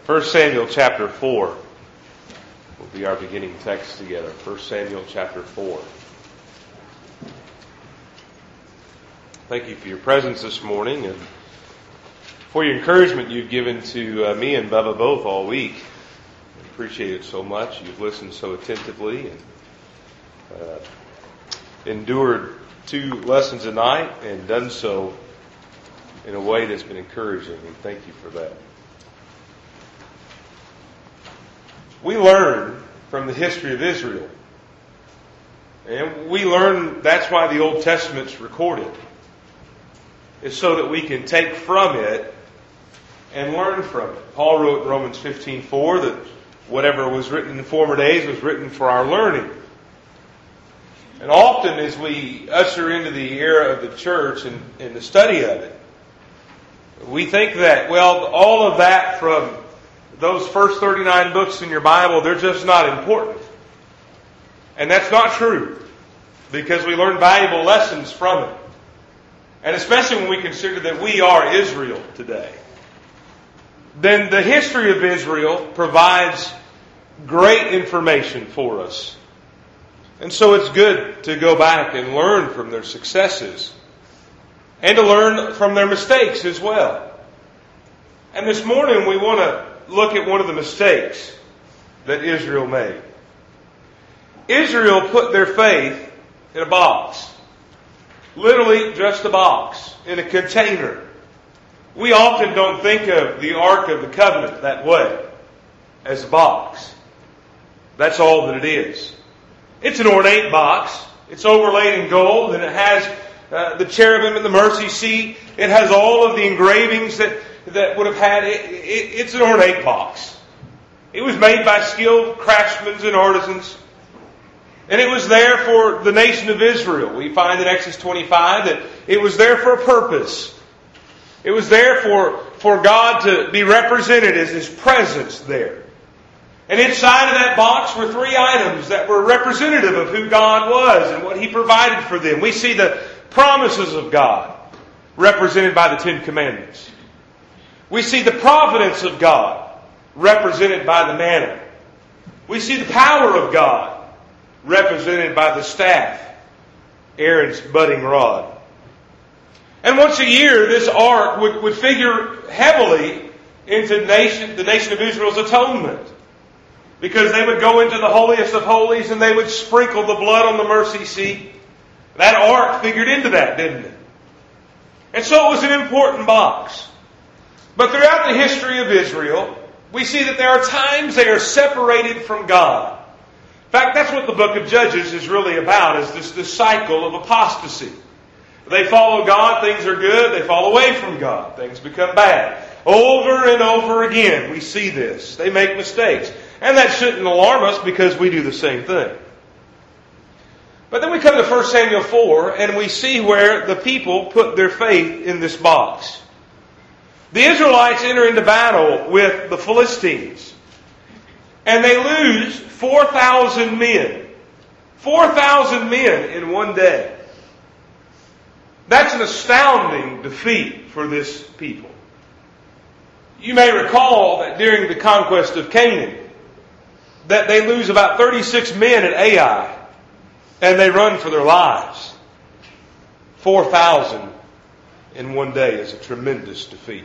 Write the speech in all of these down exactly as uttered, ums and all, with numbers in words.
First Samuel chapter four will be our beginning text together. First Samuel chapter four. Thank you for your presence this morning and for your encouragement you've given to uh, me and Bubba both all week. I appreciate it so much. You've listened so attentively and uh, endured two lessons a night and done so in a way that's been encouraging, and thank you for that. We learn from the history of Israel. And we learn that's why the Old Testament's recorded. It's so that we can take from it and learn from it. Paul wrote in Romans fifteen four that whatever was written in former days was written for our learning. And often as we usher into the era of the church and, and the study of it, we think that, well, all of that from those first thirty-nine books in your Bible, they're just not important. And that's not true, because we learn valuable lessons from it. And especially when we consider that we are Israel today. Then the history of Israel provides great information for us. And so it's good to go back and learn from their successes. And to learn from their mistakes as well. And this morning we want to look at one of the mistakes that Israel made. Israel put their faith in a box. Literally just a box, in a container. We often don't think of the Ark of the Covenant that way, as a box. That's all that it is. It's an ornate box. It's overlaid in gold, and it has uh, the cherubim and the mercy seat. It has all of the engravings that that would have had it, it. It's an ornate box. It was made by skilled craftsmen and artisans. And it was there for the nation of Israel. We find in Exodus twenty-five that it was there for a purpose. It was there for, for God to be represented as His presence there. And inside of that box were three items that were representative of who God was and what He provided for them. We see the promises of God represented by the Ten Commandments. We see the providence of God represented by the manna. We see the power of God represented by the staff, Aaron's budding rod. And once a year, this ark would, would figure heavily into nation, the nation of Israel's atonement. Because they would go into the holiest of holies and they would sprinkle the blood on the mercy seat. That ark figured into that, didn't it? And so it was an important box. But throughout the history of Israel, we see that there are times they are separated from God. In fact, that's what the book of Judges is really about, is this, this cycle of apostasy. They follow God, things are good. They fall away from God, things become bad. Over and over again, we see this. They make mistakes. And that shouldn't alarm us because we do the same thing. But then we come to First Samuel four and we see where the people put their faith in this box. The Israelites enter into battle with the Philistines. And they lose four thousand men. four thousand men in one day. That's an astounding defeat for this people. You may recall that during the conquest of Canaan, that they lose about thirty-six men at Ai, and they run for their lives. four thousand in one day is a tremendous defeat.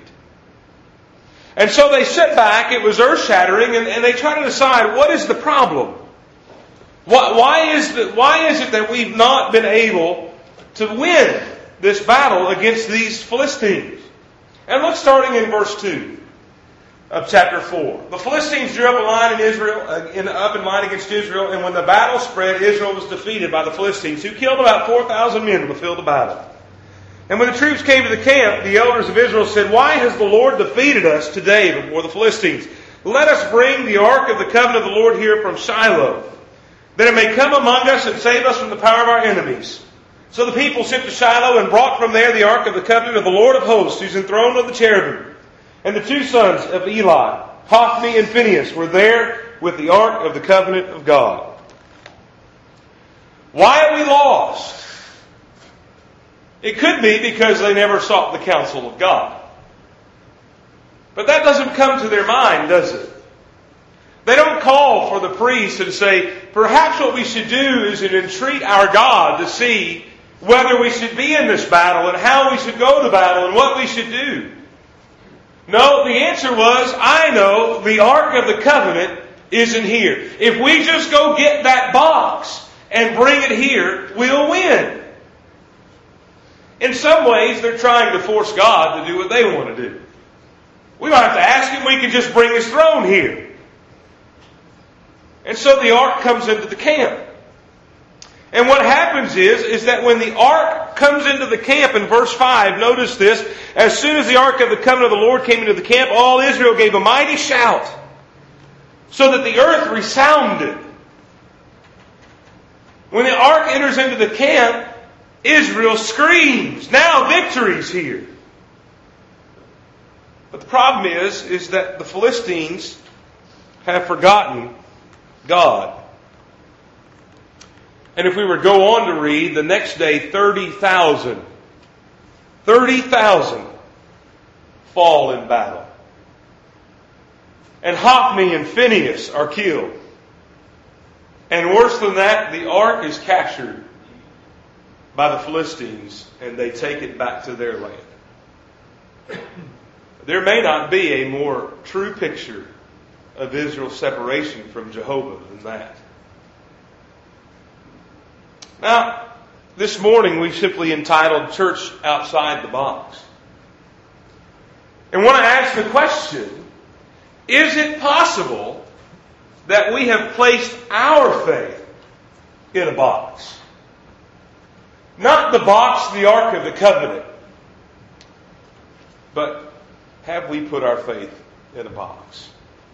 And so they sit back, it was earth-shattering, and, and they try to decide, what is the problem? Why, why, is the, why is it that we've not been able to win this battle against these Philistines? And look starting in verse two of chapter four. The Philistines drew up a line in Israel, uh, in, up in line against Israel, and when the battle spread, Israel was defeated by the Philistines, who killed about four thousand men to fulfill the battle. And when the troops came to the camp, the elders of Israel said, "Why has the Lord defeated us today before the Philistines? Let us bring the ark of the covenant of the Lord here from Shiloh, that it may come among us and save us from the power of our enemies." So the people sent to Shiloh and brought from there the ark of the covenant of the Lord of hosts, who's enthroned on the cherubim. And the two sons of Eli, Hophni and Phinehas, were there with the ark of the covenant of God. Why have we lost? It could be because they never sought the counsel of God. But that doesn't come to their mind, does it? They don't call for the priest and say, perhaps what we should do is to entreat our God to see whether we should be in this battle and how we should go to battle and what we should do. No, the answer was, I know the Ark of the Covenant isn't here. If we just go get that box and bring it here, we'll win. In some ways, they're trying to force God to do what they want to do. We don't have to ask Him, we can just bring His throne here. And so the Ark comes into the camp. And what happens is, is that when the Ark comes into the camp in verse five, notice this, as soon as the Ark of the Covenant of the Lord came into the camp, all Israel gave a mighty shout, so that the earth resounded. When the Ark enters into the camp, Israel screams, now victory's here. But the problem is, is that the Philistines have forgotten God. And if we were to go on to read, the next day thirty thousand, thirty thousand fall in battle. And Hophni and Phinehas are killed. And worse than that, the ark is captured by the Philistines and they take it back to their land. There may not be a more true picture of Israel's separation from Jehovah than that. Now, this morning we simply entitled Church Outside the Box. And when I ask the question, is it possible that we have placed our faith in a box? Not the box, the Ark of the Covenant, but have we put our faith in a box?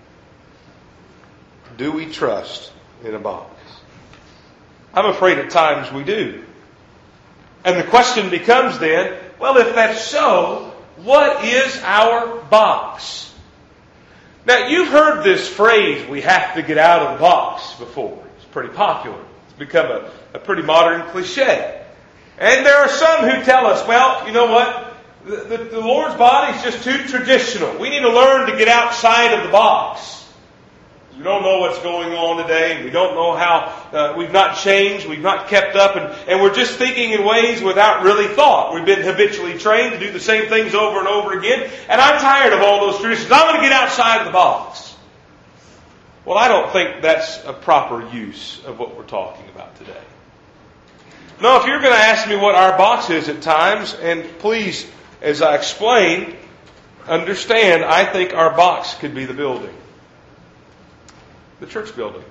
Do we trust in a box? I'm afraid at times we do. And the question becomes then, well, if that's so, what is our box? Now, you've heard this phrase, we have to get out of the box, before. It's pretty popular. It's become a, a pretty modern cliche. And there are some who tell us, well, you know what? The, the, the Lord's body is just too traditional. We need to learn to get outside of the box. We don't know what's going on today. We don't know how uh, we've not changed. We've not kept up. And, and we're just thinking in ways without really thought. We've been habitually trained to do the same things over and over again. And I'm tired of all those traditions. I'm going to get outside the box. Well, I don't think that's a proper use of what we're talking about today. No, if you're going to ask me what our box is at times, and please, as I explain, understand, I think our box could be the building. The church building.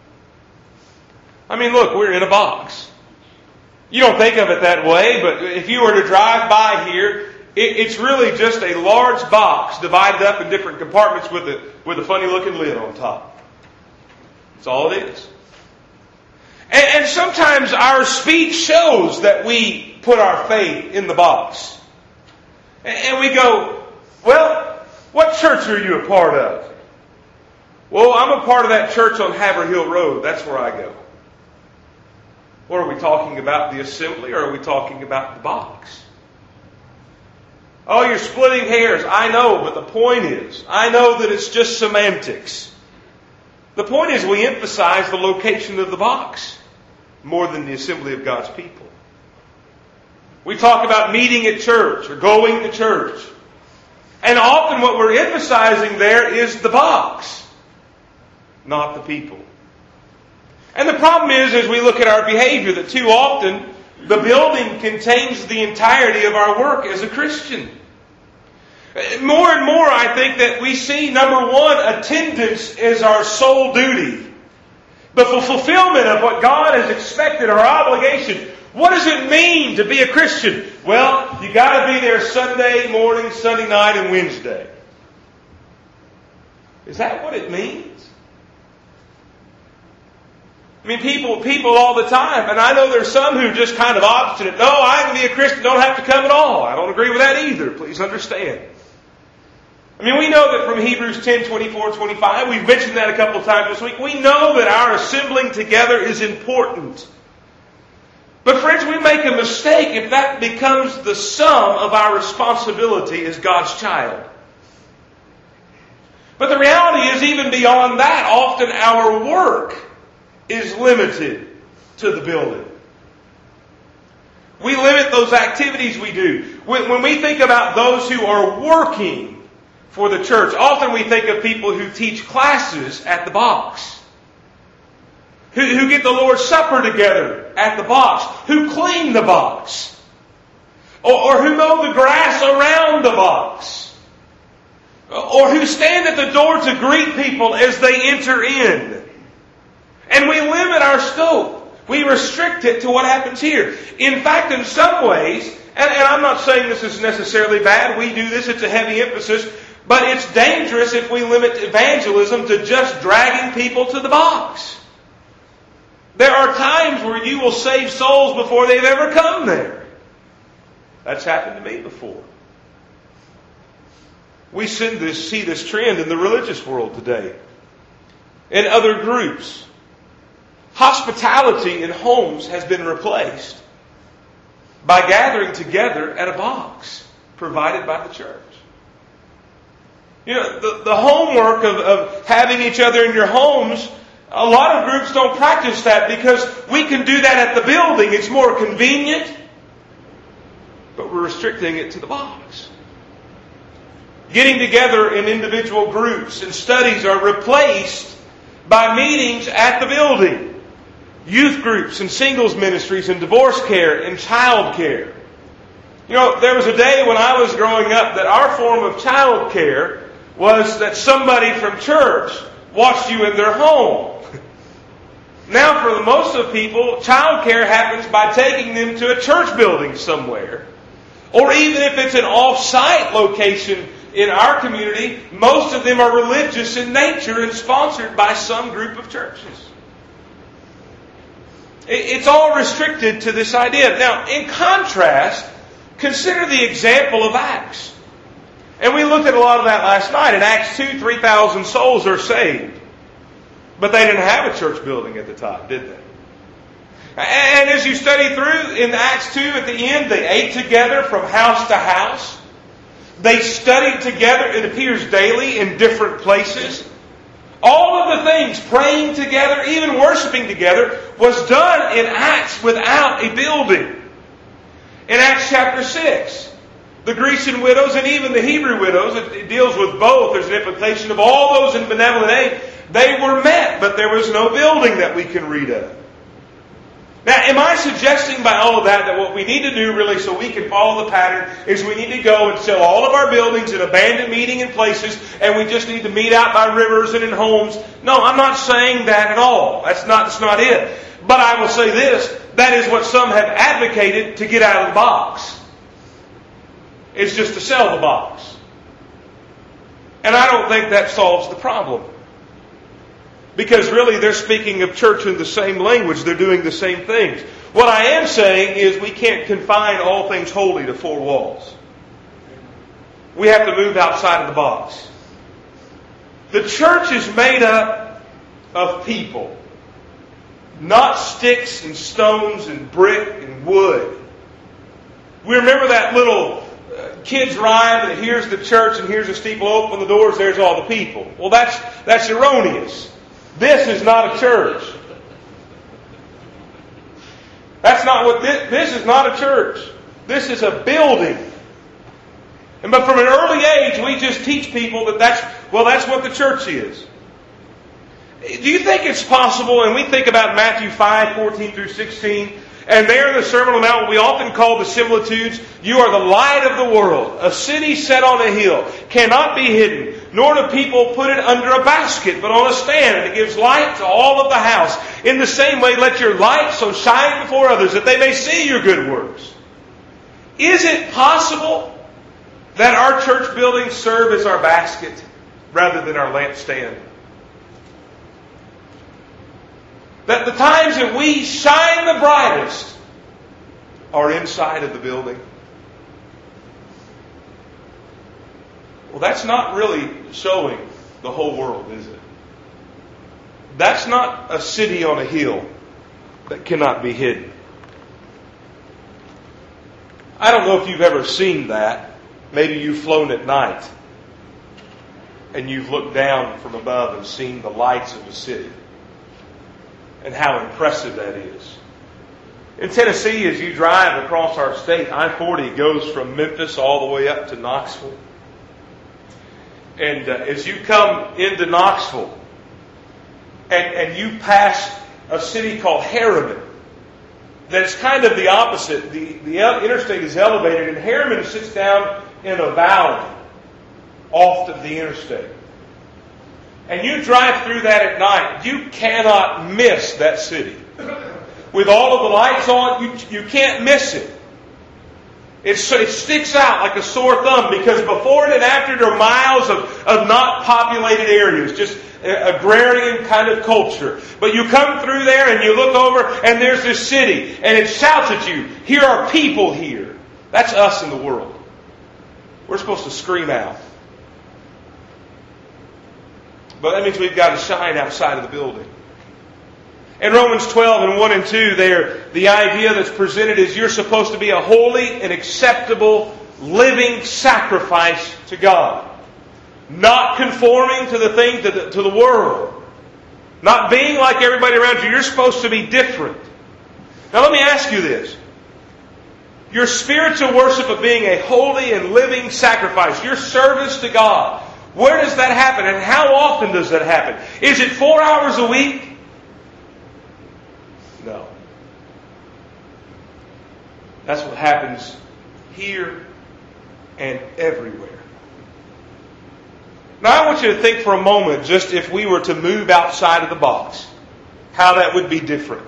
I mean, look, we're in a box. You don't think of it that way, but if you were to drive by here, it, it's really just a large box divided up in different compartments with a, with a funny looking lid on top. That's all it is. And, and sometimes our speech shows that we put our faith in the box. And, and we go, well, what church are you a part of? Well, I'm a part of that church on Haverhill Road. That's where I go. What are we talking about? The assembly, or are we talking about the box? Oh, you're splitting hairs. I know, but the point is, I know that it's just semantics. The point is we emphasize the location of the box more than the assembly of God's people. We talk about meeting at church or going to church. And often what we're emphasizing there is the box, not the people. And the problem is, as we look at our behavior, that too often the building contains the entirety of our work as a Christian. More and more, I think that we see, number one, attendance as our sole duty. But for fulfillment of what God has expected, our obligation, what does it mean to be a Christian? Well, you got to be there Sunday morning, Sunday night, and Wednesday. Is that what it means? I mean, people people all the time, and I know there's some who are just kind of obstinate. No, I can be a Christian, don't have to come at all. I don't agree with that either. Please understand. I mean, we know that from Hebrews ten, twenty-four, twenty-five, we've mentioned that a couple of times this week. We know that our assembling together is important. But friends, we make a mistake if that becomes the sum of our responsibility as God's child. But the reality is, even beyond that, often our work is limited to the building. We limit those activities we do. When we think about those who are working for the church, often we think of people who teach classes at the box, who, who get the Lord's Supper together at the box, who clean the box, or, or who mow the grass around the box, or who stand at the door to greet people as they enter in. And we limit our scope. We restrict it to what happens here. In fact, in some ways, and, and I'm not saying this is necessarily bad, we do this, it's a heavy emphasis, but it's dangerous if we limit evangelism to just dragging people to the box. There are times where you will save souls before they've ever come there. That's happened to me before. We see this, see this trend in the religious world today, in other groups. Hospitality in homes has been replaced by gathering together at a box provided by the church. You know, the, the homework of, of having each other in your homes, a lot of groups don't practice that because we can do that at the building. It's more convenient, but we're restricting it to the box. Getting together in individual groups and studies are replaced by meetings at the building. Youth groups and singles ministries and divorce care and child care. You know, there was a day when I was growing up that our form of child care was that somebody from church watched you in their home. Now, for the most of people, child care happens by taking them to a church building somewhere. Or even if it's an off-site location in our community, most of them are religious in nature and sponsored by some group of churches. It's all restricted to this idea. Now, in contrast, consider the example of Acts. And we looked at a lot of that last night. In Acts two, three thousand souls are saved. But they didn't have a church building at the time, did they? And as you study through in Acts two, at the end, they ate together from house to house. They studied together, it appears, daily in different places. All of the things, praying together, even worshiping together, was done in Acts without a building. In Acts chapter six, the Grecian widows and even the Hebrew widows, it deals with both. There's an implication of all those in benevolent aid. They were met, but there was no building that we can read of. Now, am I suggesting by all of that that what we need to do really so we can follow the pattern is we need to go and sell all of our buildings and abandon meeting in places and we just need to meet out by rivers and in homes? No, I'm not saying that at all. That's not, that's not it. But I will say this, that is what some have advocated to get out of the box. It's just to sell the box. And I don't think that solves the problem. Because really they're speaking of church in the same language. They're doing the same things. What I am saying is we can't confine all things holy to four walls. We have to move outside of the box. The church is made up of people. Not sticks and stones and brick and wood. We remember that little kid's rhyme that here's the church and here's the steeple, open the doors, there's all the people. Well, that's that's erroneous. This is not a church. That's not what this, this is not a church. This is a building. And but from an early age, we just teach people that that's, well, that's what the church is. Do you think it's possible, and we think about Matthew five, fourteen through sixteen, and there in the Sermon on the Mount, we often call the similitudes, you are the light of the world. A city set on a hill cannot be hidden, nor do people put it under a basket, but on a stand, and it gives light to all of the house. In the same way, let your light so shine before others that they may see your good works. Is it possible that our church buildings serve as our basket rather than our lampstand? That the times that we shine the brightest are inside of the building? Well, that's not really showing the whole world, is it? That's not a city on a hill that cannot be hidden. I don't know if you've ever seen that. Maybe you've flown at night. and you've looked down from above and seen the lights of the city and how impressive that is. In Tennessee, as you drive across our state, I forty goes from Memphis all the way up to Knoxville. And uh, as you come into Knoxville and, and you pass a city called Harriman, that's kind of the opposite. The, the interstate is elevated, and Harriman sits down in a valley off of the interstate. And you drive through that at night, you cannot miss that city. With all of the lights on, you, you can't miss it. It's, it sticks out like a sore thumb, because before it and after there are miles of, of not populated areas, just agrarian kind of culture. But you come through there and you look over and there's this city and it shouts at you, here are people here. That's us in the world. We're supposed to scream out. But that means we've got to shine outside of the building. In Romans twelve and one and two there, the idea that's presented is you're supposed to be a holy and acceptable living sacrifice to God. Not conforming to the things to the, to the world. Not being like everybody around you. You're supposed to be different. Now let me ask you this. Your spiritual worship of being a holy and living sacrifice, your service to God, where does that happen and how often does that happen? Is it four hours a week? No. That's what happens here and everywhere. Now I want you to think for a moment, just if we were to move outside of the box, how that would be different.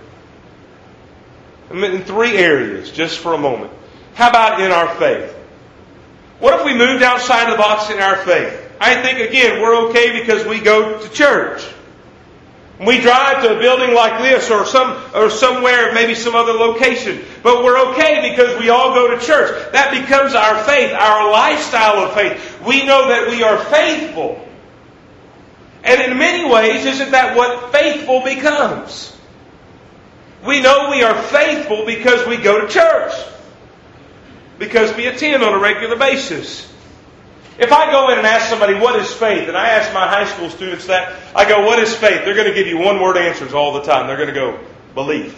In three areas, just for a moment. How about in our faith? What if we moved outside of the box in our faith? I think, again, we're okay because we go to church. We drive to a building like this or some or somewhere, maybe some other location. But we're okay because we all go to church. That becomes our faith, our lifestyle of faith. We know that we are faithful. And in many ways, isn't that what faithful becomes? We know we are faithful because we go to church. Because we attend on a regular basis. If I go in and ask somebody, what is faith? And I ask my high school students that, I go, what is faith? They're going to give you one-word answers all the time. They're going to go, belief.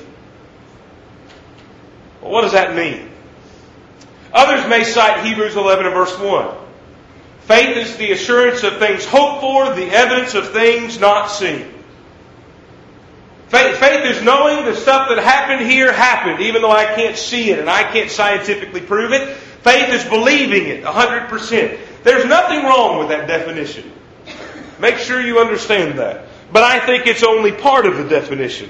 Well, what does that mean? Others may cite Hebrews eleven and verse one. Faith is the assurance of things hoped for, the evidence of things not seen. Faith, faith is knowing the stuff that happened here happened, even though I can't see it and I can't scientifically prove it. Faith is believing it one hundred percent. There's nothing wrong with that definition. Make sure you understand that. But I think it's only part of the definition.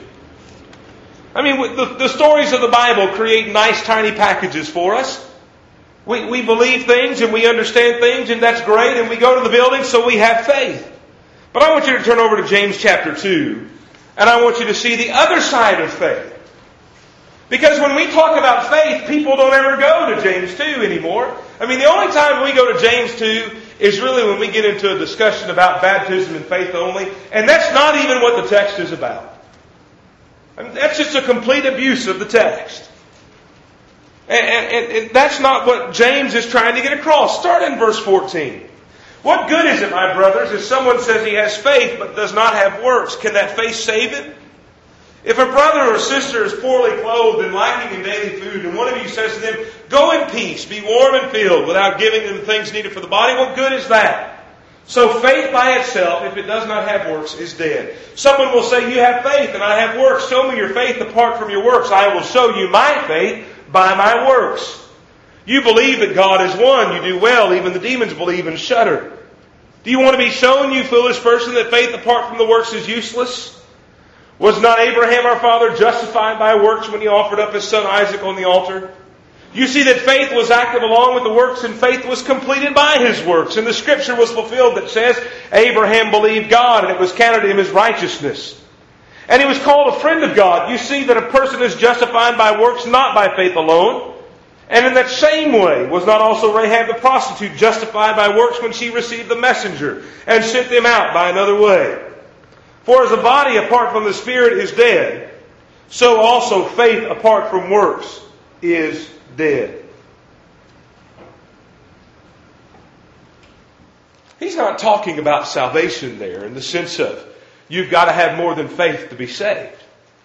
I mean, the, the stories of the Bible create nice tiny packages for us. We, we believe things and we understand things, and that's great, and we go to the building, so we have faith. But I want you to turn over to James chapter two, and I want you to see the other side of faith. Because when we talk about faith, people don't ever go to James two anymore. I mean, the only time we go to James two is really when we get into a discussion about baptism and faith only. And that's not even what the text is about. I mean, that's just a complete abuse of the text. And, and, and that's not what James is trying to get across. Start in verse fourteen. What good is it, my brothers, if someone says he has faith but does not have works? Can that faith save him? If a brother or sister is poorly clothed and lacking in daily food, and one of you says to them, go in peace, be warm and filled, without giving them things needed for the body, what good is that? So faith by itself, if it does not have works, is dead. Someone will say, you have faith and I have works. Show me your faith apart from your works. I will show you my faith by my works. You believe that God is one. You do well. Even the demons believe and shudder. Do you want to be shown, you foolish person, that faith apart from the works is useless? Was not Abraham our father justified by works when he offered up his son Isaac on the altar? You see that faith was active along with the works, and faith was completed by his works. And the scripture was fulfilled that says, Abraham believed God, and it was counted to him as righteousness. And he was called a friend of God. You see that a person is justified by works, not by faith alone. And in that same way, was not also Rahab the prostitute justified by works when she received the messenger and sent them out by another way? For as a body apart from the Spirit is dead, so also faith apart from works is dead. He's not talking about salvation there in the sense of you've got to have more than faith to be saved.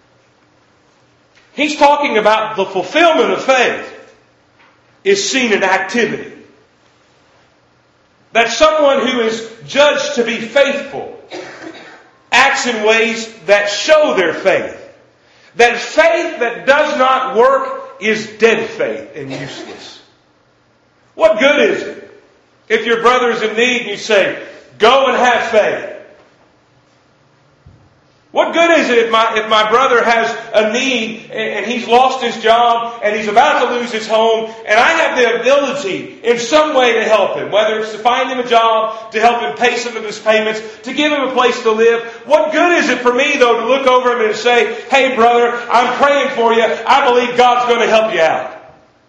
He's talking about the fulfillment of faith is seen in activity. That someone who is judged to be faithful acts in ways that show their faith. That faith that does not work is dead faith and useless. What good is it if your brother is in need and you say, go and have faith? What good is it if my, if my brother has a need and he's lost his job and he's about to lose his home and I have the ability in some way to help him, whether it's to find him a job, to help him pay some of his payments, to give him a place to live. What good is it for me, though, to look over him and say, hey, brother, I'm praying for you. I believe God's going to help you out.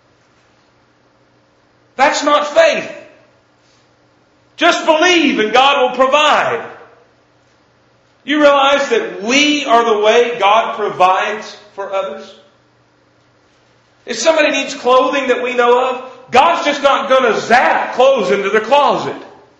That's not faith. Just believe and God will provide. You realize that we are the way God provides for others? If somebody needs clothing that we know of, God's just not going to zap clothes into their closet.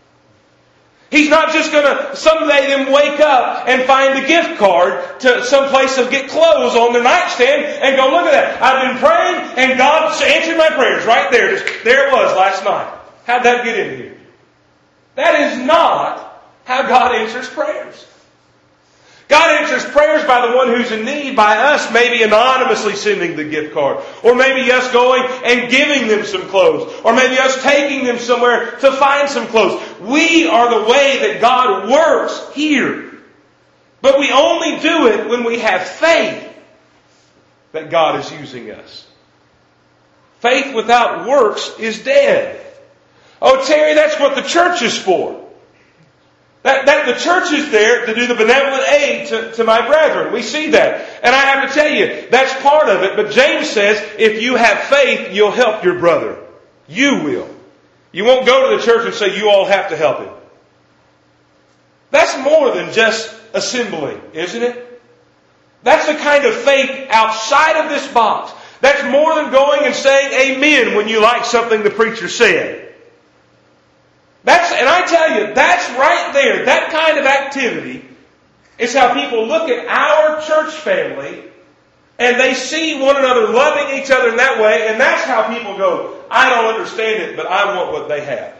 He's not just going to someday them wake up and find a gift card to some place to get clothes on their nightstand and go, look at that. I've been praying and God answered my prayers right there. Just, there it was last night. How'd that get in here? That is not how God answers prayers. God answers prayers by the one who's in need, by us maybe anonymously sending the gift card. Or maybe us going and giving them some clothes. Or maybe us taking them somewhere to find some clothes. We are the way that God works here. But we only do it when we have faith that God is using us. Faith without works is dead. Oh, Terry, that's what the church is for. That, that the church is there to do the benevolent aid to, to my brethren. We see that. And I have to tell you, that's part of it. But James says, if you have faith, you'll help your brother. You will. You won't go to the church and say, you all have to help him. That's more than just assembling, isn't it? That's the kind of faith outside of this box. That's more than going and saying amen when you like something the preacher said. That's, and I tell you, that's right there. That kind of activity is how people look at our church family and they see one another loving each other in that way, and that's how people go, I don't understand it, but I want what they have.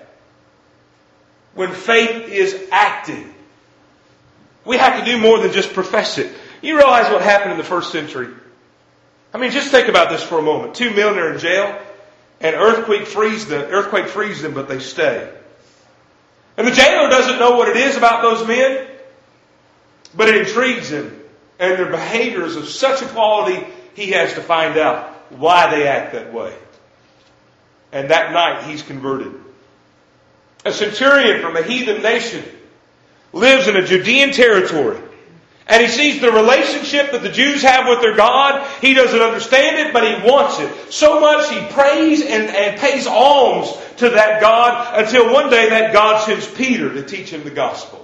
When faith is acting. We have to do more than just profess it. You realize what happened in the first century? I mean, just think about this for a moment. Two men are in jail, and earthquake frees them, earthquake frees them, but they stay. And the jailer doesn't know what it is about those men, but it intrigues him. And their behavior is of such a quality, he has to find out why they act that way. And that night, he's converted. A centurion from a heathen nation lives in a Judean territory. And he sees the relationship that the Jews have with their God. He doesn't understand it, but he wants it. So much he prays and, and pays alms to that God until one day that God sends Peter to teach him the gospel.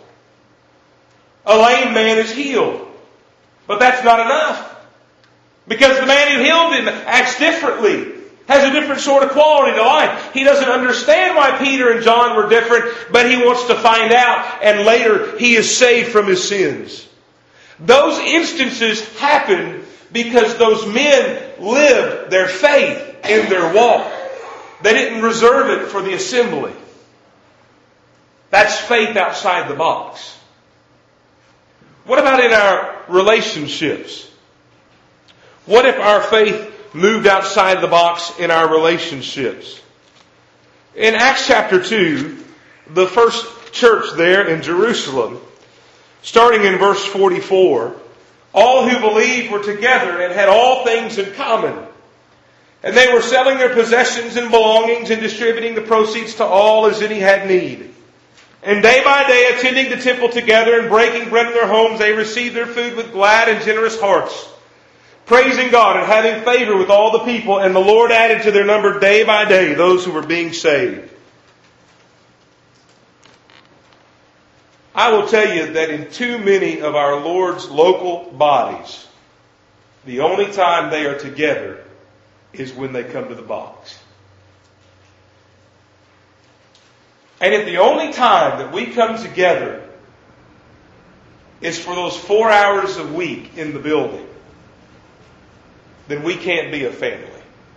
A lame man is healed. But that's not enough. Because the man who healed him acts differently. Has a different sort of quality to life. He doesn't understand why Peter and John were different, but he wants to find out. And later he is saved from his sins. Those instances happened because those men lived their faith in their walk. They didn't reserve it for the assembly. That's faith outside the box. What about in our relationships? What if our faith moved outside the box in our relationships? In Acts chapter two, the first church there in Jerusalem, starting in verse forty-four, all who believed were together and had all things in common. And they were selling their possessions and belongings and distributing the proceeds to all as any had need. And day by day, attending the temple together and breaking bread in their homes, they received their food with glad and generous hearts, praising God and having favor with all the people. And the Lord added to their number day by day those who were being saved. I will tell you that in too many of our Lord's local bodies, the only time they are together is when they come to the box. And if the only time that we come together is for those four hours a week in the building, then we can't be a family.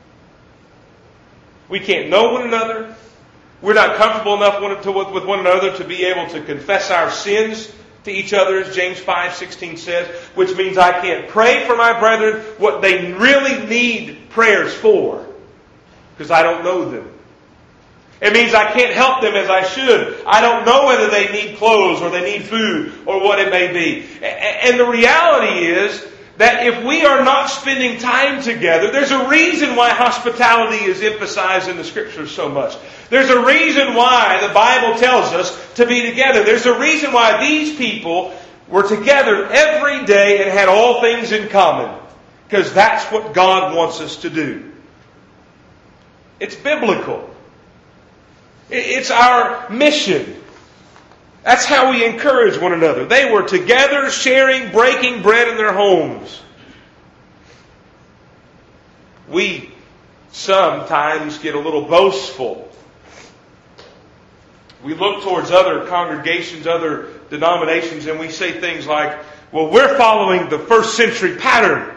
We can't know one another. We're not comfortable enough with one another to be able to confess our sins to each other, as James five sixteen says, which means I can't pray for my brethren what they really need prayers for, because I don't know them. It means I can't help them as I should. I don't know whether they need clothes or they need food or what it may be. And the reality is that if we are not spending time together, there's a reason why hospitality is emphasized in the Scriptures so much. There's a reason why the Bible tells us to be together. There's a reason why these people were together every day and had all things in common. Because that's what God wants us to do. It's biblical. It's our mission. That's how we encourage one another. They were together, sharing, breaking bread in their homes. We sometimes get a little boastful. We look towards other congregations, other denominations, and we say things like, well, we're following the first century pattern.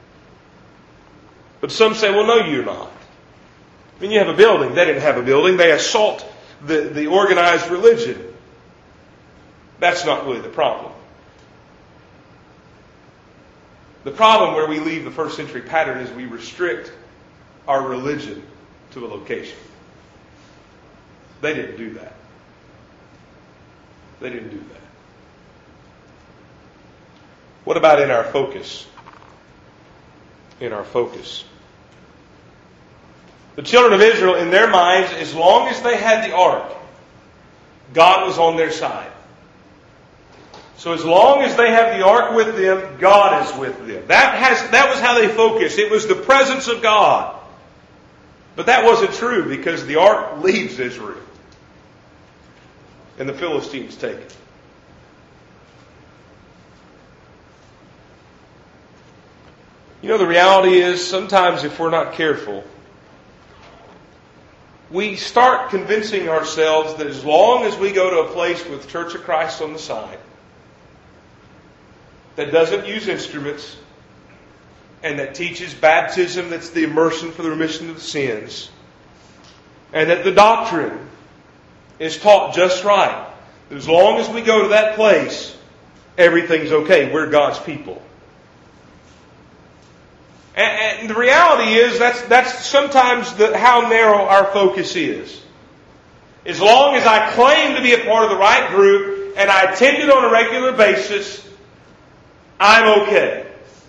But some say, well, no, you're not. I mean, you have a building. They didn't have a building. They assault the, the organized religion. That's not really the problem. The problem where we leave the first century pattern is we restrict our religion to a location. They didn't do that. They didn't do that. What about in our focus? In our focus. The children of Israel, in their minds, as long as they had the ark, God was on their side. So as long as they have the ark with them, God is with them. That has that was how they focused. It was the presence of God. But that wasn't true, because the ark leaves Israel. And the Philistines take it. You know, the reality is, sometimes if we're not careful, we start convincing ourselves that as long as we go to a place with Church of Christ on the side, that doesn't use instruments, and that teaches baptism that's the immersion for the remission of the sins, and that the doctrine is taught just right, as long as we go to that place, everything's okay. We're God's people. And, and the reality is that's that's sometimes the, how narrow our focus is. As long as I claim to be a part of the right group and I attend it on a regular basis, I'm okay.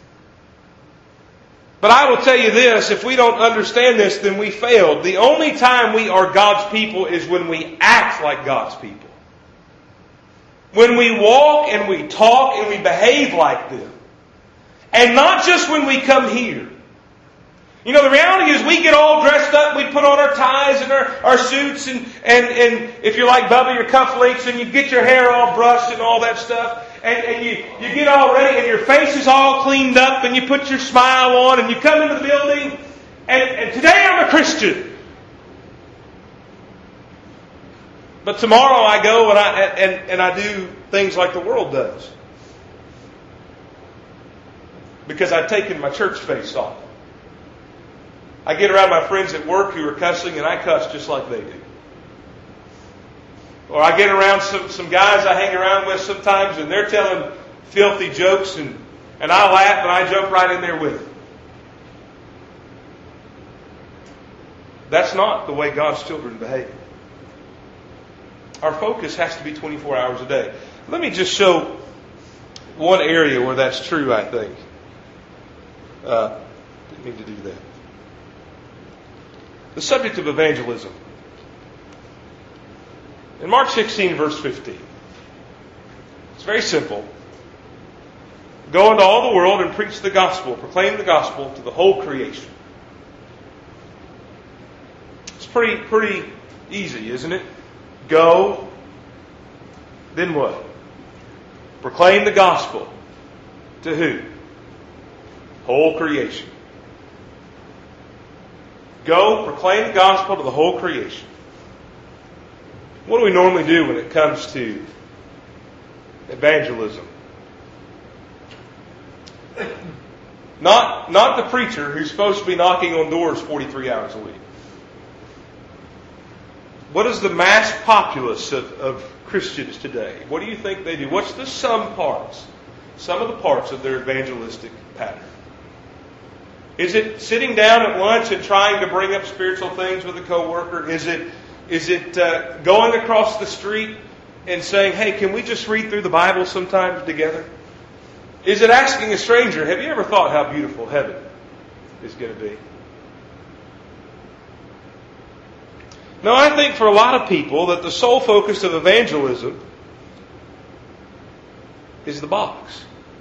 But I will tell you this, if we don't understand this, then we failed. The only time we are God's people is when we act like God's people. When we walk and we talk and we behave like them. And not just when we come here. You know, the reality is we get all dressed up, we put on our ties and our, our suits, and, and, and if you're like Bubba, your cufflinks, and you get your hair all brushed and all that stuff. And, and you, you get all ready and your face is all cleaned up and you put your smile on and you come into the building and, and today I'm a Christian. But tomorrow I go and I, and, and I do things like the world does. Because I've taken my church face off. I get around my friends at work who are cussing and I cuss just like they do. Or I get around some, some guys I hang around with sometimes and they're telling filthy jokes and, and I laugh and I jump right in there with them. That's not the way God's children behave. Our focus has to be twenty-four hours a day. Let me just show one area where that's true, I think. Uh, didn't mean to do that. The subject of evangelism. In Mark sixteen, verse fifteen. It's very simple. Go into all the world and preach the gospel. Proclaim the gospel to the whole creation. It's pretty, pretty easy, isn't it? Go. Then what? Proclaim the gospel. To who? Whole creation. Go, proclaim the gospel to the whole creation. What do we normally do when it comes to evangelism? Not, not the preacher who's supposed to be knocking on doors forty-three hours a week. What is the mass populace of, of Christians today? What do you think they do? What's the some parts, some of the parts of their evangelistic pattern? Is it sitting down at lunch and trying to bring up spiritual things with a coworker? Is it is it uh, going across the street and saying, "Hey, can we just read through the Bible sometimes together?" Is it asking a stranger, "Have you ever thought how beautiful heaven is going to be?" No, I think for a lot of people that the sole focus of evangelism is the box.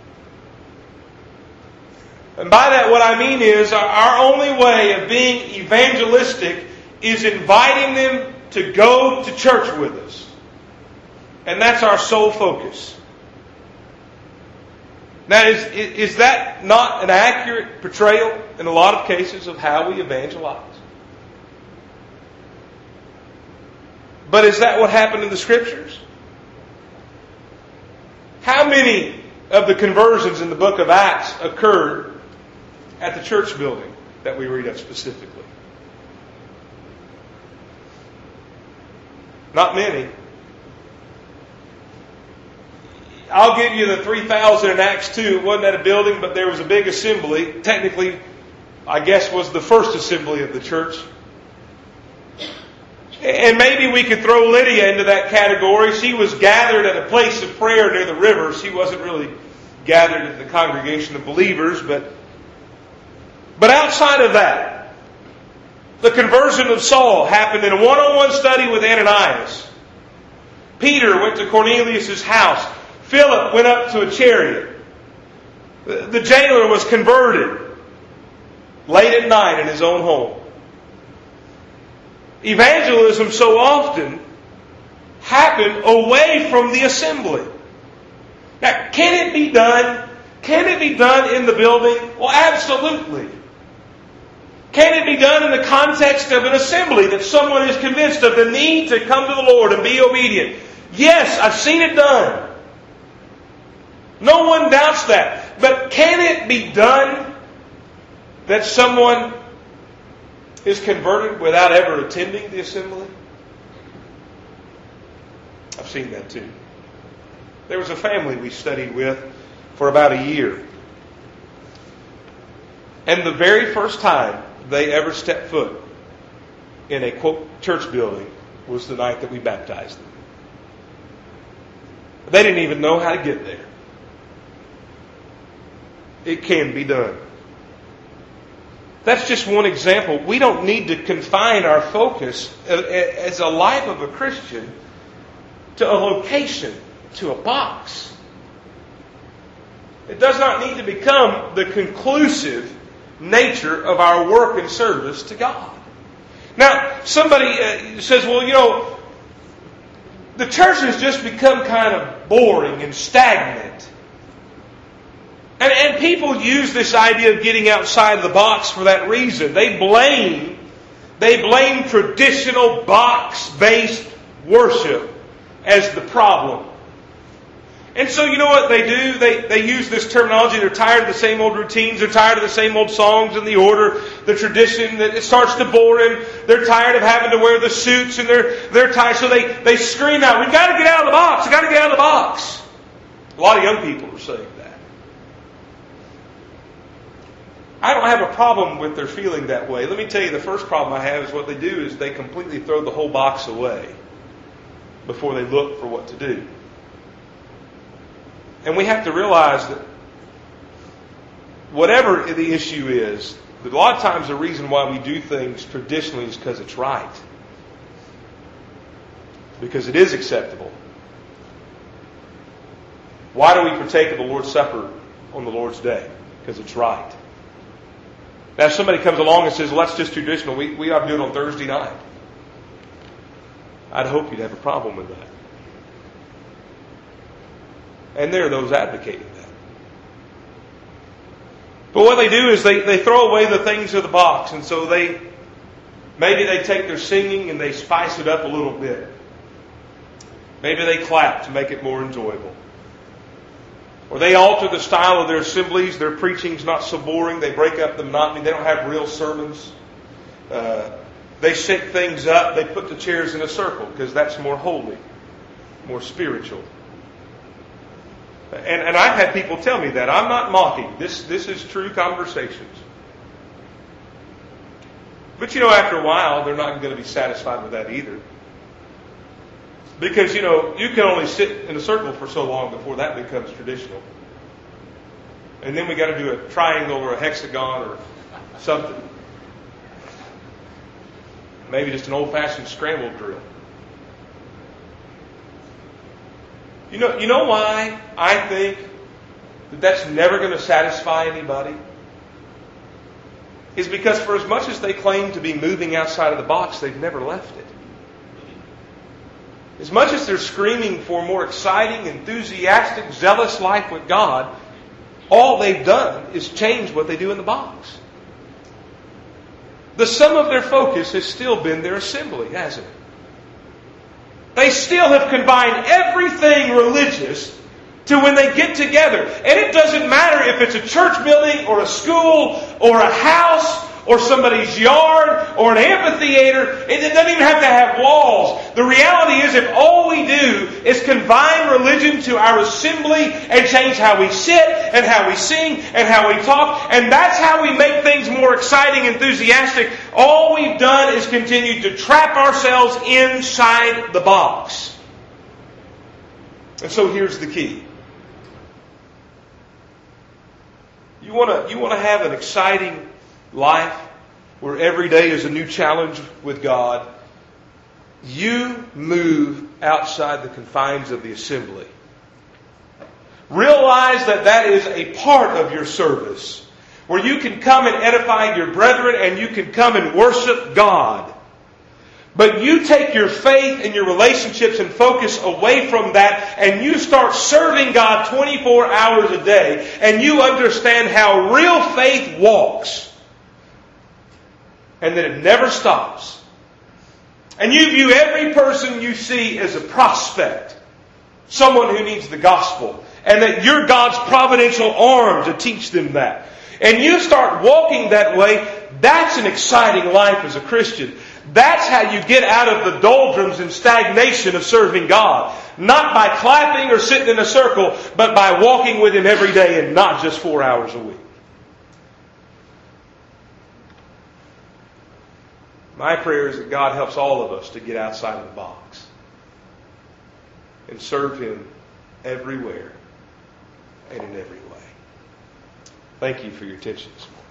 And by that what I mean is our only way of being evangelistic is inviting them to go to church with us. And that's our sole focus. Now, is, is that not an accurate portrayal in a lot of cases of how we evangelize? But is that what happened in the Scriptures? How many of the conversions in the book of Acts occurred at the church building that we read of specifically? Not many. I'll give you the three thousand in Acts two. It wasn't at a building, but there was a big assembly. Technically, I guess was the first assembly of the church. And maybe we could throw Lydia into that category. She was gathered at a place of prayer near the river. She wasn't really gathered in the congregation of believers, but but outside of that, the conversion of Saul happened in a one-on-one study with Ananias. Peter went to Cornelius' house. Philip went up to a chariot. The jailer was converted late at night in his own home. Evangelism so often happened away from the assembly. Now, can it be done? Can it be done in the building? Well, absolutely. Can it be done in the context of an assembly that someone is convinced of the need to come to the Lord and be obedient? Yes, I've seen it done. No one doubts that. But can it be done that someone is converted without ever attending the assembly? I've seen that too. There was a family we studied with for about a year. And the very first time they ever stepped foot in a, quote, church building was the night that we baptized them. They didn't even know how to get there. It can be done. That's just one example. We don't need to confine our focus as a life of a Christian to a location, to a box. It does not need to become the conclusive nature of our work and service to God. Now, somebody says, well, you know, the church has just become kind of boring and stagnant. And, and people use this idea of getting outside of the box for that reason. They blame, they blame traditional box-based worship as the problem. And so you know what they do? They they use this terminology. They're tired of the same old routines. They're tired of the same old songs and the order, the tradition. That it starts to bore them. They're tired of having to wear the suits, and they're they're tired. So they, they scream out, "We've got to get out of the box. We've got to get out of the box." A lot of young people are saying that. I don't have a problem with their feeling that way. Let me tell you, the first problem I have is what they do is they completely throw the whole box away before they look for what to do. And we have to realize that whatever the issue is, that a lot of times the reason why we do things traditionally is because it's right. Because it is acceptable. Why do we partake of the Lord's Supper on the Lord's Day? Because it's right. Now if somebody comes along and says, well, that's just traditional, we, we ought to do it on Thursday night, I'd hope you'd have a problem with that. And there are those advocating that. But what they do is they, they throw away the things of the box. And so they maybe they take their singing and they spice it up a little bit. Maybe they clap to make it more enjoyable. Or they alter the style of their assemblies. Their preaching's not so boring. They break up the monotony. They don't have real sermons. Uh, they shake things up. They put the chairs in a circle because that's more holy, more spiritual. And, and I've had people tell me that. I'm not mocking. This, this is true conversations. But you know, after a while, they're not going to be satisfied with that either. Because, you know, you can only sit in a circle for so long before that becomes traditional. And then we got to do a triangle or a hexagon or something. Maybe just an old-fashioned scramble drill. You know, you know why I think that that's never going to satisfy anybody? Is because for as much as they claim to be moving outside of the box, they've never left it. As much as they're screaming for a more exciting, enthusiastic, zealous life with God, all they've done is change what they do in the box. The sum of their focus has still been their assembly, hasn't it? They still have combined everything religious to when they get together. And it doesn't matter if it's a church building or a school or a house or somebody's yard or an amphitheater. It doesn't even have to have walls. The reality is if all we do is confine religion to our assembly and change how we sit and how we sing and how we talk, and that's how we make things more exciting, enthusiastic, all we've done is continue to trap ourselves inside the box. And so here's the key. You want to you want to have an exciting life where every day is a new challenge with God. You move outside the confines of the assembly. Realize that that is a part of your service where you can come and edify your brethren and you can come and worship God. But you take your faith and your relationships and focus away from that and you start serving God twenty-four hours a day and you understand how real faith walks and that it never stops. And you view every person you see as a prospect, someone who needs the gospel, and that you're God's providential arm to teach them that. And you start walking that way, that's an exciting life as a Christian. That's how you get out of the doldrums and stagnation of serving God. Not by clapping or sitting in a circle, but by walking with Him every day and not just four hours a week. My prayer is that God helps all of us to get outside of the box and serve Him everywhere and in every way. Thank you for your attention this morning.